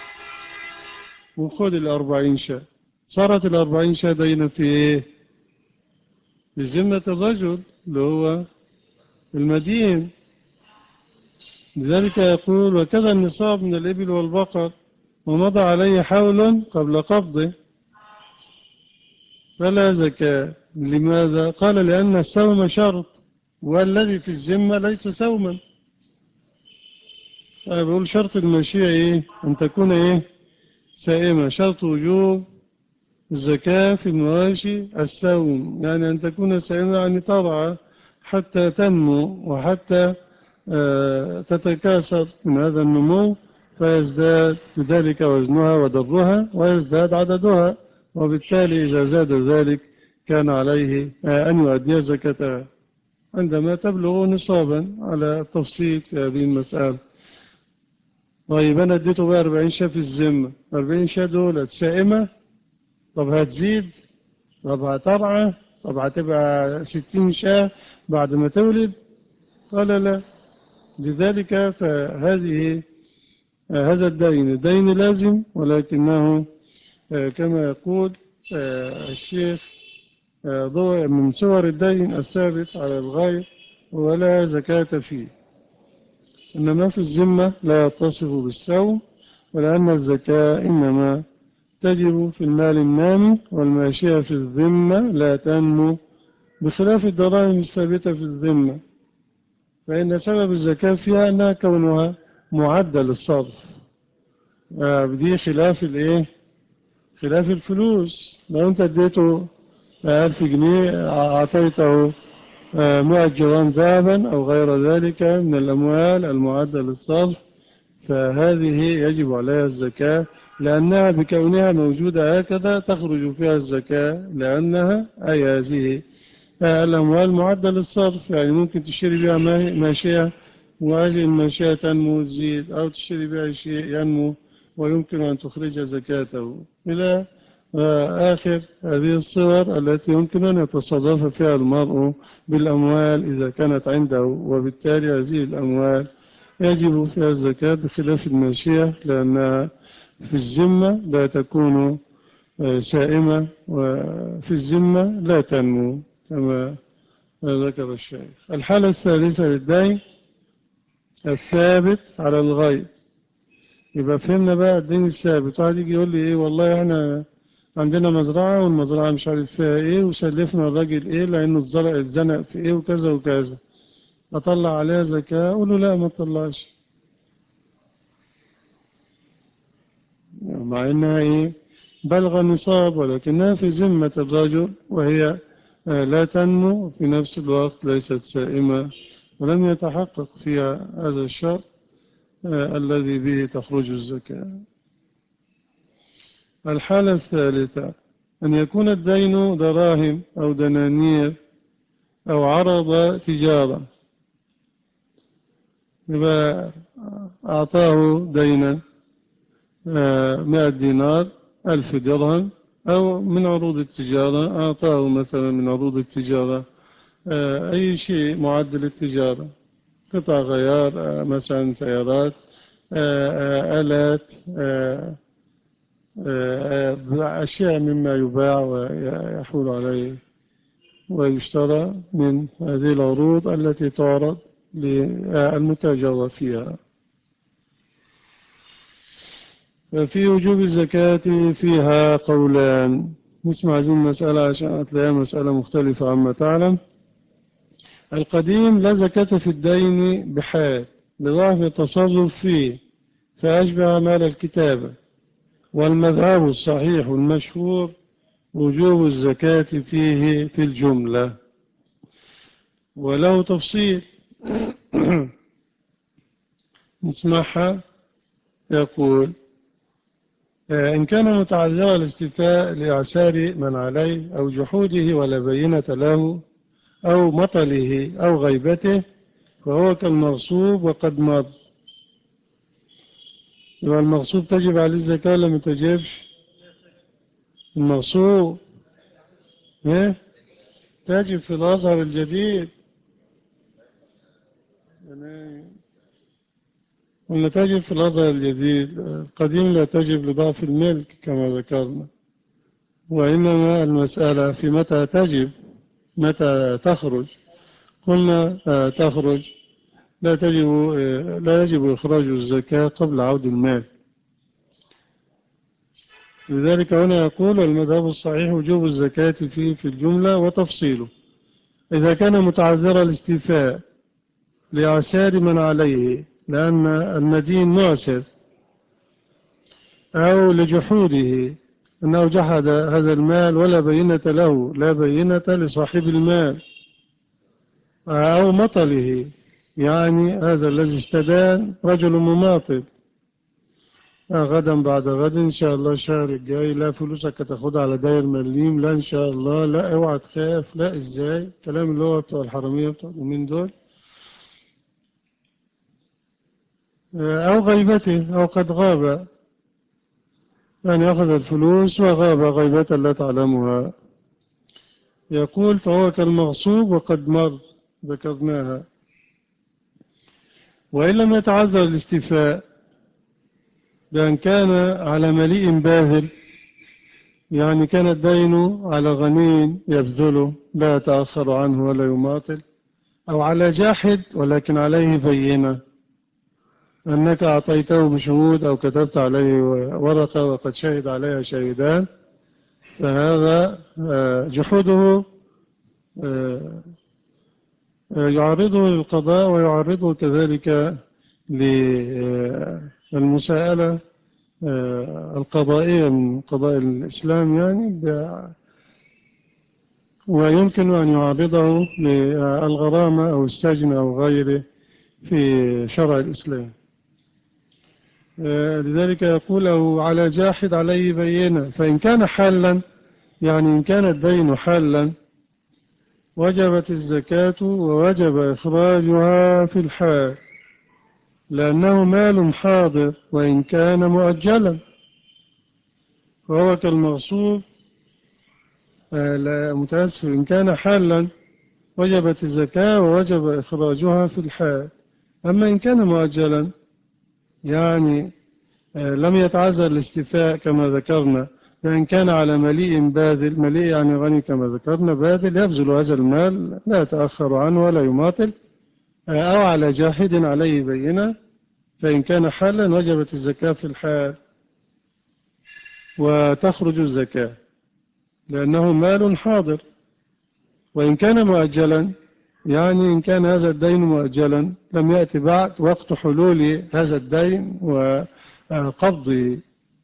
وخد الأربعين شاة. صارت الأربعين شاة دينا في إيه؟ في ذمة الرجل اللي هو المدين. لذلك يقول وكذا النصاب من الإبل والبقر ومضى عليه حول قبل قبضه فلا زكاة. لماذا؟ قال لأن السوم شرط والذي في الذمة ليس سوما. أنا بقول شرط المشيئة إيه؟ أن تكون إيه؟ سائمة. شرط وجوب الزكاة في المواشي السوم، يعني أن تكون سائمة يعني ترعى حتى تنمو وحتى تتكاثر من هذا النمو فيزداد بذلك وزنها ودرها ويزداد عددها، وبالتالي إذا زاد ذلك كان عليه أن يؤدي زكاتها عندما تبلغ نصابا على التفصيل في هذه المسألة. طيب أنا اديته بقى أربعين شاة في الذمة، أربعين شاة دولت سائمة، طب هتزيد، طب هترعى، طب هتبقى ستين شاة بعد ما تولد؟ قال لا. لذلك فهذه هذا الدين الدين لازم، ولكنه كما يقول الشيخ من صور الدين الثابت على الغير ولا زكاة فيه، إنما في الذمة لا يتصف بالسوم، ولأن الزكاة إنما تجب في المال النامي والماشية في الذمة لا تنمو، بخلاف الدراهم الثابتة في الذمة فإن سبب الزكاة فيها أنها كونها معدل الصرف. دي خلاف الإيه؟ خلاف الفلوس. لو أنت اديته ألف جنيه أعطيته مئة جرام ذهبا أو غير ذلك من الأموال المعدل للصرف فهذه يجب عليها الزكاة، لأنها بكونها موجودة هكذا تخرج فيها الزكاة، لأنها أي هذه الأموال معدل للصرف، يعني ممكن تشتري بها ماشية وهذه الماشية تنمو تزيد، أو تشتري بها شيء ينمو ويمكن أن تخرج زكاته، إلى آخر هذه الصور التي يمكن أن يتصرف فيها المرء بالأموال إذا كانت عنده، وبالتالي هذه الأموال يجب فيها الزكاة بخلاف الماشية لأنها في الذمة لا تكون سائمة وفي الذمة لا تنمو كما ذكر الشيخ. الحالة الثالثة للدين الثابت على الغير. يبقى فهمنا بقى الدين الثابت. واحد يجي يقول لي ايه والله احنا عندنا مزرعة والمزرعة مش عارف فيها ايه وسلفنا الراجل ايه لانه اتزنق في ايه وكذا وكذا، اطلع عليها زكاة؟ اقول له لا ما تطلعش، مع انها ايه بلغ النصاب ولكنها في ذمة الرجل وهي لا تنمو في نفس الوقت ليست سائمة ولم يتحقق فيها هذا الشرط الذي به تخرج الزكاة. الحالة الثالثة أن يكون الدين دراهم أو دنانير أو عرض تجارة، يبقى أعطاه دينا مئة دينار ألف درهم، أو من عروض التجارة أعطاه مثلا من عروض التجارة أي شيء معدل التجارة، قطع غيار مثلا سيارات آلات أشياء مما يباع ويحول عليه ويشترى من هذه العروض التي تعرض للمتاجرة فيها. ففي وجوب الزكاة فيها قولان. نسمع هذه المسألة عشان تلاقيها مسألة مختلفة عما تعلم. القديم لا زكاة في الدين بحال لضعف التصرف فيه فأشبه مال الكتابة، والمذهب الصحيح المشهور وجوب الزكاة فيه في الجملة، وله تفصيل نسمعها. يقول: إن كان متعذر الاستيفاء لإعسار من عليه أو جحوده ولا بينة له أو مطله أو غيبته فهو كالمغصوب وقد مر. يبقى المغصوب تجب عليه الزكاة ولا ما تجبش؟ المغصوب إيه؟ تجب في الأزهر الجديد يعني، ولا تجب في الأزهر الجديد؟ القديم لا تجب لضعف الملك كما ذكرنا، وإنما المسألة في متى تجب، متى تخرج. قلنا آه تخرج لا تجب آه لا يجب إخراج الزكاة قبل عود المال. لذلك هنا يقول: المذهب الصحيح وجوب الزكاة فيه في الجملة وتفصيله إذا كان متعذر الاستيفاء لإعسار من عليه، لأن المدين معسر، أو لجحوده أنه جحد هذا المال ولا بينة له، لا بينة لصاحب المال، أو مطله، يعني هذا الذي استدان رجل مماطل، غدا بعد غد إن شاء الله الشهر الجاي لا فلوسك تاخدها على داير مليم، لا إن شاء الله، لا اوعى تخاف، لا إزاي، كلام اللي هو بتوع الحرامية بتوع اليومين دول، أو غيبته أو قد غاب، يعني أخذ الفلوس وغاب غيبة لا تعلمها. يقول: فهو كالمغصوب وقد مر، ذكرناها. وإن لم يتعذر الاستيفاء بأن كان على مليء باذل، يعني كان الدين على غني يبذله لا يتأخر عنه ولا يماطل، أو على جاحد ولكن عليه بينة أنك أعطيته بشهود أو كتبت عليه ورقة وقد شهد عليها شهدان، فهذا جحوده يعرضه للقضاء ويعرضه كذلك للمساءلة القضائية من قضاء الإسلام يعني، ويمكن أن يعرضه للغرامة أو السجن أو غيره في شرع الإسلام. لذلك يقول: أو على جاحد عليه بينة، فإن كان حالا، يعني إن كان الدين حالا وجبت الزكاة ووجب إخراجها في الحال، لأنه مال حاضر وإن كان مؤجلا، فهو كالمغصوب. لا متأسف، إن كان حالا وجبت الزكاة ووجب إخراجها في الحال. أما إن كان مؤجلا، يعني لم يتعذر الاستيفاء كما ذكرنا، فإن كان على مليء باذل، مليء يعني غني كما ذكرنا، باذل يبذل هذا المال لا يتأخر عنه ولا يماطل، أو على جاحد عليه بينة، فإن كان حالا وجبت الزكاة في الحال وتخرج الزكاة لأنه مال حاضر. وإن كان مؤجلا، يعني إن كان هذا الدين مؤجلا لم يأتي بعد وقت حلول هذا الدين وقبضه،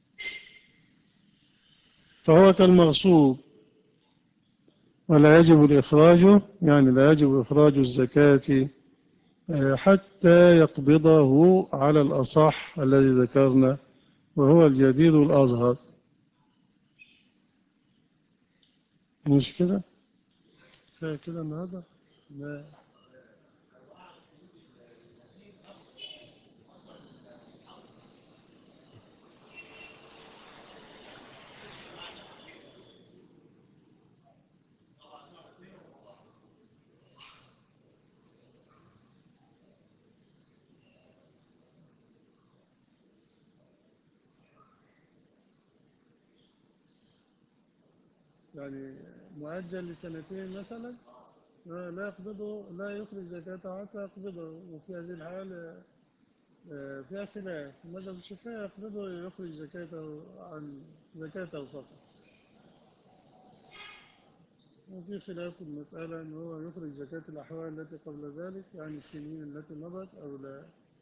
فهو كالمغصوب ولا يجب الإخراج، يعني لا يجب إخراج الزكاة حتى يقبضه على الأصح الذي ذكرنا وهو الجديد الأظهر. مش كده؟ كفاية كده النهارده؟ لا. يعني مؤجل لسنتين مثلا لا يقبضه، لا يخرج زكاته حتى يقبضه، وفي هذه الحال فيها خلاف. ماذا بالشفاء يقبضه يخرج زكاته عن زكاته فقط، وفي خلاف في المسألة أنه هو يخرج زكاة الأحوال التي قبل ذلك، يعني السنين التي مضت أو لا.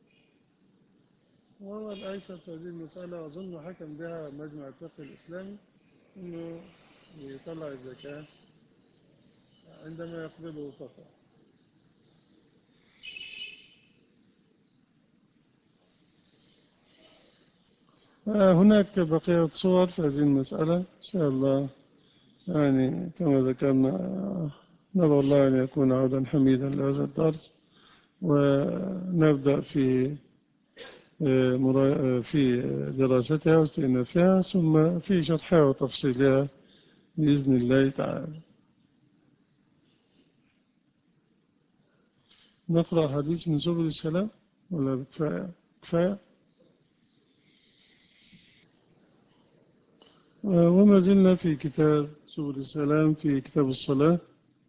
وهو الأيسر في هذه المسألة أظن حكم بها مجمع الفقه الإسلامي، أنه يطلع الزكاة عندما يقبضه فقط. آه، هناك بقية صور في هذه المسألة إن شاء الله، يعني كما ذكرنا. آه، ندعو الله أن يكون عودا حميدا لهذا الدرس، ونبدأ في آه، مرا- آه، في دراستها واستئنافها، ثم في شرحها وتفصيلها بإذن الله تعالى. نقرأ حديث من سبل السلام ولا كفاية؟ كفاية. آه، وما زلنا في كتاب سبل السلام في كتاب الصلاة،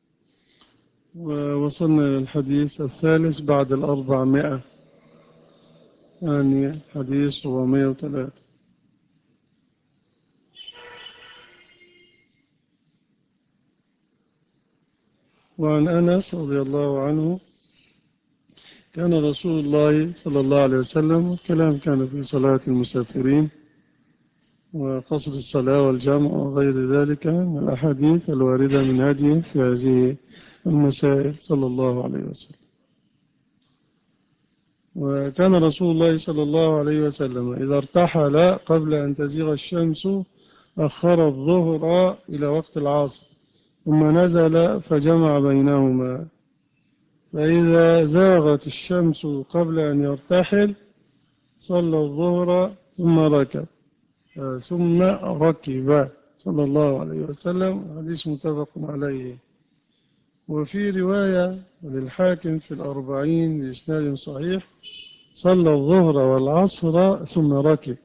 ووصلنا إلى الحديث الثالث بعد الأربعمائة، يعني حديث أربعمائة وثلاثة. وعن أنس رضي الله عنه كان رسول الله صلى الله عليه وسلم، الكلام كان في صلاة المسافرين وقصر الصلاة والجمع وغير ذلك من الأحاديث الواردة من هديه في هذه المسائل صلى الله عليه وسلم. وكان رسول الله صلى الله عليه وسلم إذا ارتحل قبل أن تزيغ الشمس أخر الظهر إلى وقت العصر، ثم نزل فجمع بينهما، فإذا زاغت الشمس قبل أن يرتحل صلى الظهر ثم ركب ثم ركب صلى الله عليه وسلم. حديث متفق عليه. وفي رواية للحاكم في الأربعين بإسناد صحيح صلى الظهر والعصر ثم ركب.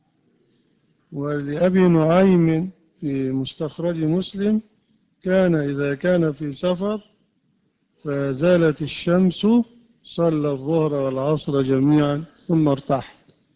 ولأبي نعيم في مستخرج مسلم كان إذا كان في سفر فزالت الشمس صلى الظهر والعصر جميعا ثم ارتحل.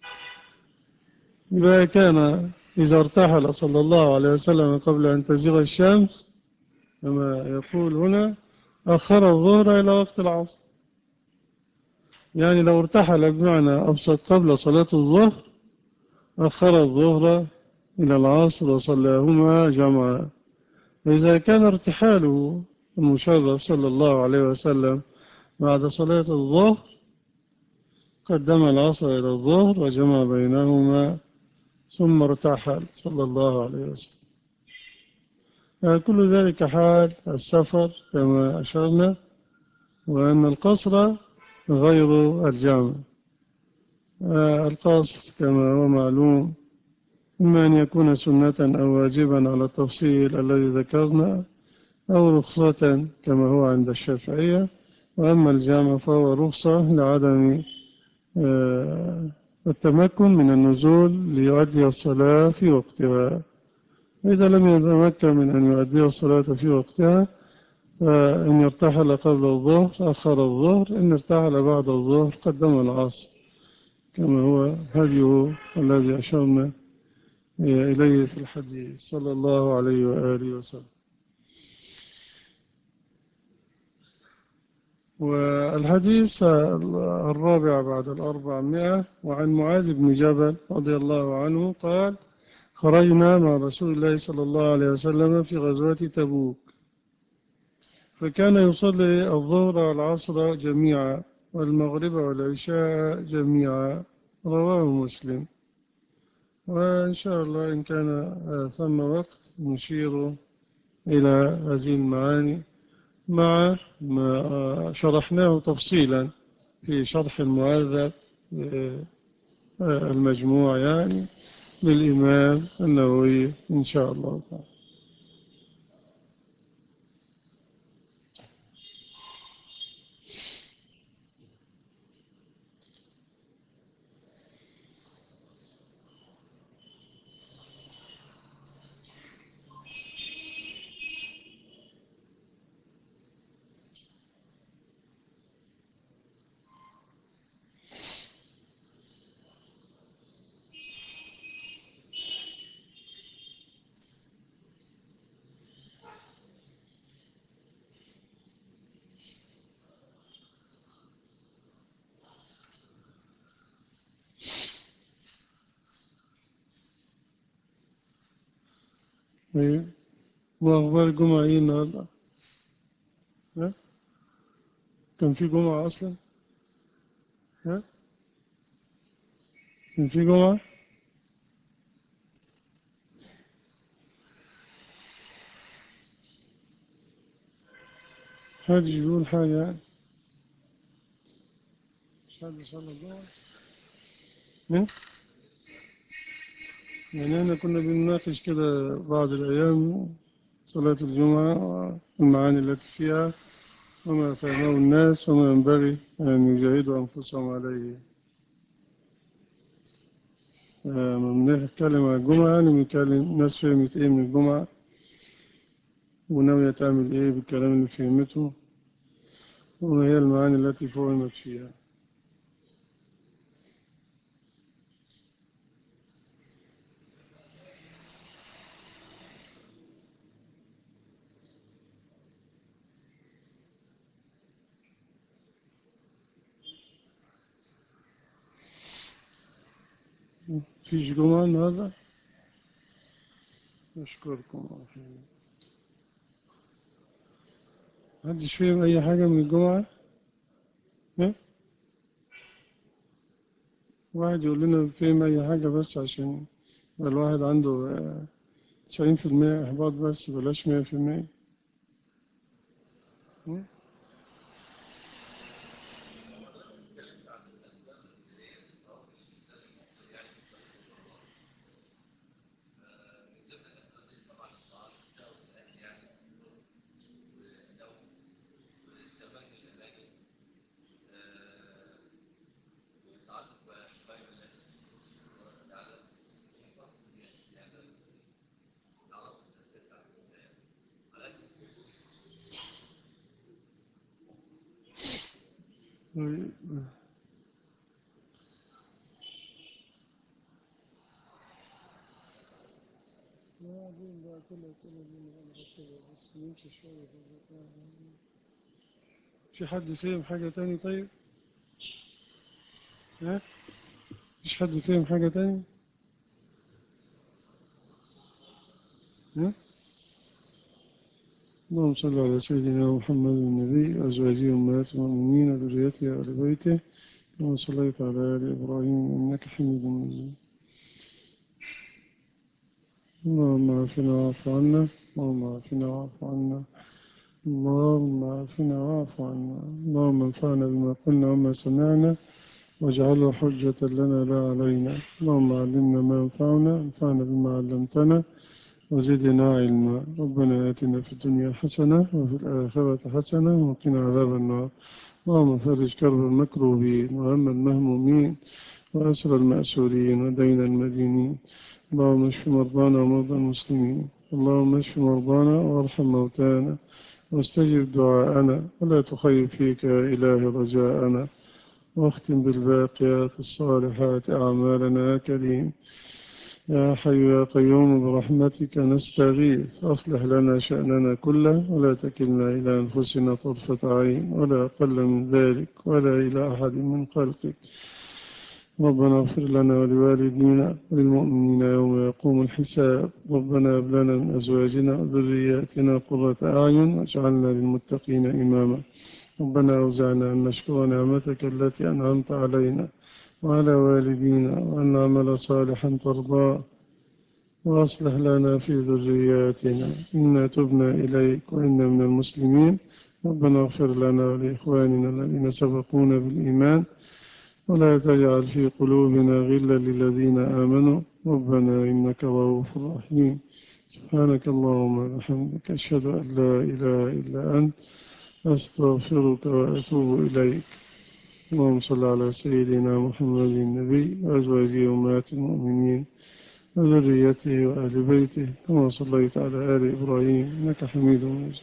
إذا كان إذا ارتحل صلى الله عليه وسلم قبل أن تزيغ الشمس كما يقول هنا أخر الظهر إلى وقت العصر، يعني لو ارتحل بمعنى أبسط قبل صلاة الظهر أخر الظهر إلى العصر وصلاهما جمعا. إذا كان ارتحاله المشرف صلى الله عليه وسلم بعد صلاة الظهر قدم العصر إلى الظهر وجمع بينهما ثم ارتحل صلى الله عليه وسلم. كل ذلك حال السفر كما أشرنا، وأن القصر غير الجامع. القصر كما هو معلوم إما أن يكون سنة أو واجبا على التفصيل الذي ذكرنا، أو رخصة كما هو عند الشافعية. وأما الجامع فهو رخصة لعدم التمكن من النزول ليؤدي الصلاة في وقتها. إذا لم يتمكن من أن يؤدي الصلاة في وقتها فإن ارتحل قبل الظهر أخر الظهر، إن ارتحل بعد الظهر قدم العصر كما هو هديه الذي أشرنا إليه في الحديث صلى الله عليه وآله وسلم. والحديث الرابع بعد الأربعمائة. وعن معاذ بن جبل رضي الله عنه قال خرجنا مع رسول الله صلى الله عليه وسلم في غزوة تبوك، فكان يصلي الظهر والعصر جميعا والمغرب والعشاء جميعا، رواه مسلم. وإن شاء الله إن كان ثم وقت نشير إلى هذه المعاني مع ما شرحناه تفصيلا في شرح المهذب المجموع يعني للإمام النووي إن شاء الله تعالى. وأخبار الجمعة إيه النهاردة؟ ها؟ كان في جمعة أصلا؟ ها؟ كان في جمعة؟ محدش بيقول حاجة يعني. مش حد صلى الجمعة؟ ها؟ يعني أنا كنا بنناقش كده بعض الأيام صلاة الجمعة والمعاني التي فيها وما فهمه الناس وما ينبغي أن يجاهدوا أنفسهم عليه. لما بنتكلم عن الجمعة يعني بنتكلم الناس فهمت إيه من الجمعة وناوية تعمل إيه بالكلام اللي فهمته وما هي المعاني التي فهمت فيها. فيش جمعة النهاردة؟ أشكركم. محدش فهم أي حاجة من الجمعة؟ ها؟ واحد يقول لنا فهم أي حاجة بس عشان الواحد عنده تسعين في المية إحباط بس بلاش مية في المية. في حد فهم حاجة تاني طيب؟ ها؟ مفيش حد فهم حاجة تاني؟ ها؟ اللهم صل على سيدنا محمد النبي وأزواجه أمهات المؤمنين وذريته وآل بيته كما صليت على آل إبراهيم إنك حميد مجيد. اللهم عافنا واعف عنا اللهم عافنا واعف عنا اللهم عافنا واعف عنا اللهم انفعنا بما قلنا وما سمعنا واجعله حجة لنا لا علينا. اللهم علمنا ما ينفعنا انفعنا بما علمتنا وزدنا علما. ربنا آتنا في الدنيا حسنة وفي الآخرة حسنة وقنا عذاب النار. اللهم فرج كرب المكروبين وهم المهمومين وأسر المأسورين ودين المدينين. اللهم اشف مرضانا ومرضى المسلمين. اللهم اشف مرضانا وارحم موتانا واستجب دعاءنا ولا تخيب فيك يا إله رجاءنا واختم بالباقيات الصالحات أعمالنا يا كريم. يا حي يا قيوم برحمتك نستغيث أصلح لنا شأننا كله ولا تكلنا إلى أنفسنا طرفة عين ولا أقل من ذلك ولا إلى أحد من خلقك. ربنا اغفر لنا ولوالدينا وللمؤمنين يوم يقوم الحساب. ربنا هب لنا من أزواجنا وذرياتنا قرة أعين واجعلنا للمتقين إماما. ربنا أوزعنا أن نشكر نعمتك التي أنعمت علينا وعلى والدينا وأن نعمل صالحا ترضاه وأصلح لنا في ذرياتنا إنا تبنا إليك وإنا من المسلمين. ربنا اغفر لنا ولإخواننا الذين سبقونا بالإيمان ولا تجعل في قلوبنا غلا للذين آمنوا ربنا إنك رؤوف رحيم. سبحانك اللهم وبحمدك أشهد أن لا إله إلا أنت أستغفرك وأتوب إليك. اللهم صل على سيدنا محمد النبي وأزواجه أمهات المؤمنين وذريته وأهل بيته كما صليت على آل إبراهيم إنك حميد مجيد.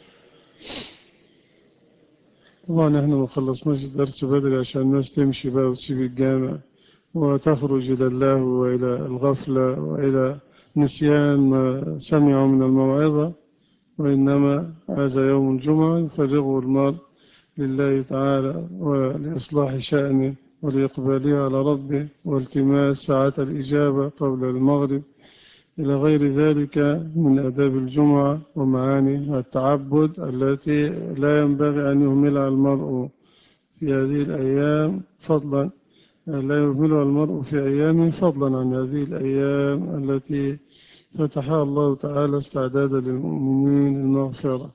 طبعا احنا ما خلصناش الدرس بدري عشان الناس تمشي بقى وتسيب الجامع وتخرج إلى الله وإلى الغفلة وإلى نسيان ما سمعوا من الموعظة. وإنما هذا يوم الجمعة يفرغه المرء لله تعالى ولإصلاح شأنه ولإقباله على ربه والتماس ساعة الإجابة قبل المغرب إلى غير ذلك من آداب الجمعة ومعاني التعبد التي لا ينبغي أن يهملها المرء في هذه الأيام فضلا لا يهملها المرء في أيام فضلا عن هذه الأيام التي فتحها الله تعالى استعدادا للمؤمنين المغفرة.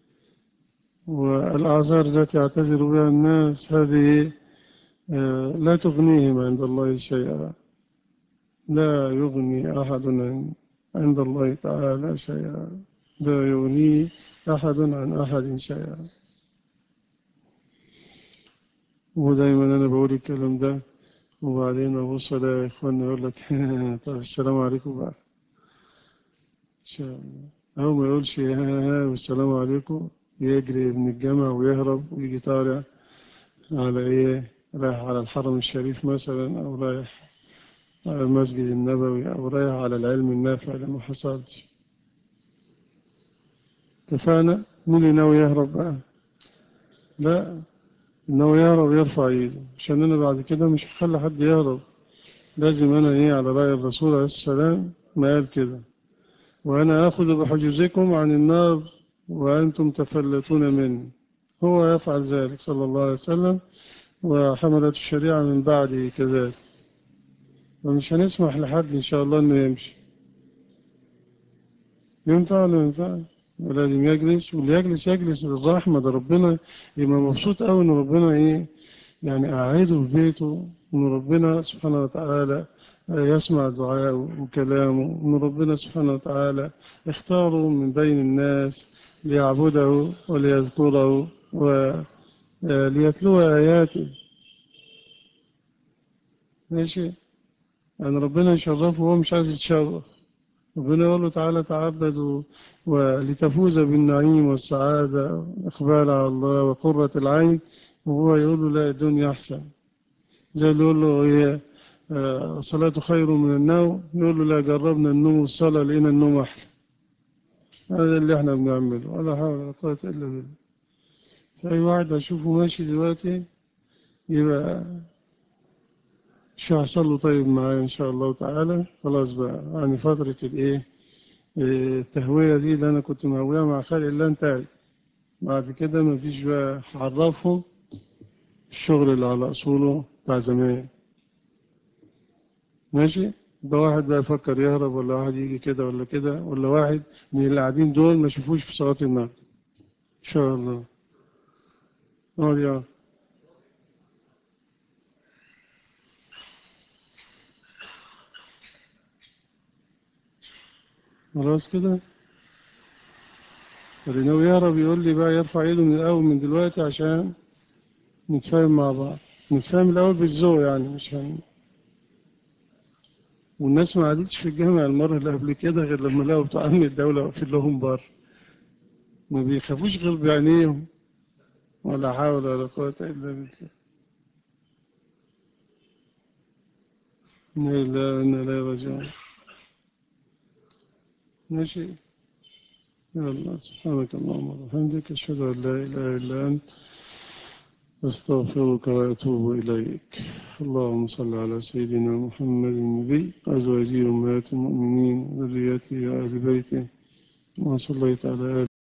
والأعذار التي يعتذر بها الناس هذه لا تغنيهم عند الله شيئا، لا يغني أحد عند الله تعالى شيئا، لا يغني أحد عن أحد شيئا. ودايما أنا بقول الكلام ده وبعدين أبص على إخواننا يقول لك طب السلام عليكم بقى إن شاء الله، أو ما يقولش ها والسلام عليكم يجري من الجامع ويهرب ويجي طالع على إيه، رايح على الحرم الشريف مثلا، أو رايح على المسجد النبوي، أو رايح على العلم النافع اللي ما حصلش. اتفقنا؟ مين اللي ناوي يهرب بقى؟ لا، إنه يهرب يرفع إيده، عشان أنا بعد كده مش هخلي حد يهرب. لازم أنا إيه على رأي الرسول عليه السلام ما قال كده، وأنا آخذ بحجزكم عن النار وأنتم تفلتون مني. هو يفعل ذلك صلى الله عليه وسلم، وحملة الشريعة من بعده كذلك، ومش هنسمح لحد إن شاء الله إنه يمشي. ينفع ولا ينفع؟ ولازم يجلس، واللي يجلس يجلس الرحمة، ده ربنا يبقى مبسوط أوي إن ربنا إيه يعني أعيده في بيته، إن ربنا سبحانه وتعالى يسمع دعاءه وكلامه، إن ربنا سبحانه وتعالى اختاره من بين الناس ليعبده وليذكره وليتلو آياته. ماشي؟ يعني ربنا يشرفه وهو مش عايز يتشرف. ربنا يقول له تعالى تعبد ولتفوز بالنعيم والسعادة والإقبال على الله وقرة العين، وهو يقول له لا الدنيا أحسن. زي اللي يقول له هي الصلاة خير من النوم، يقول له لا جربنا النوم والصلاة لقينا النوم أحلى. هذا اللي احنا بنعمله، ولا حول ولا قوة إلا بالله. فأي واحد أشوفه ماشي دلوقتي يبقى مش هيحصل له طيب معايا إن شاء الله تعالى. خلاص بقى يعني فترة الإيه التهوية دي اللي أنا كنت مهويها مع خالق الله انتهت. بعد كده مفيش بقى حرفهم الشغل اللي على أصوله بتاع زمان. ماشي؟ ده واحد بقى يفكر يهرب، ولا واحد يجي كده ولا كده، ولا واحد من اللي قاعدين دول ما شافوش في صلاة النار إن شاء الله. اقعد يا خلاص كده. اللي ناوي يهرب يقول لي بقى يرفع ايده من الأول من دلوقتي عشان نتفاهم مع بعض. نتفاهم الأول بالذوق يعني، مش هن... والناس ما عادتش في الجامع المرة اللي قبل كده غير لما لقوا بتوع أمن الدولة واقفين لهم بره، ما بيخافوش غير بعينيهم. ولا حول ولا قوة إلا بالله. إنا لله وإنا إليه راجعون. ماشي. يلا سبحانك اللهم وبحمدك أشهد أن لا إله إلا أنت أستغفرك وأتوب إليك. اللهم صل على سيدنا محمد النبي أزواجه أمهات المؤمنين وذريته وآل بيته، وصليت على آله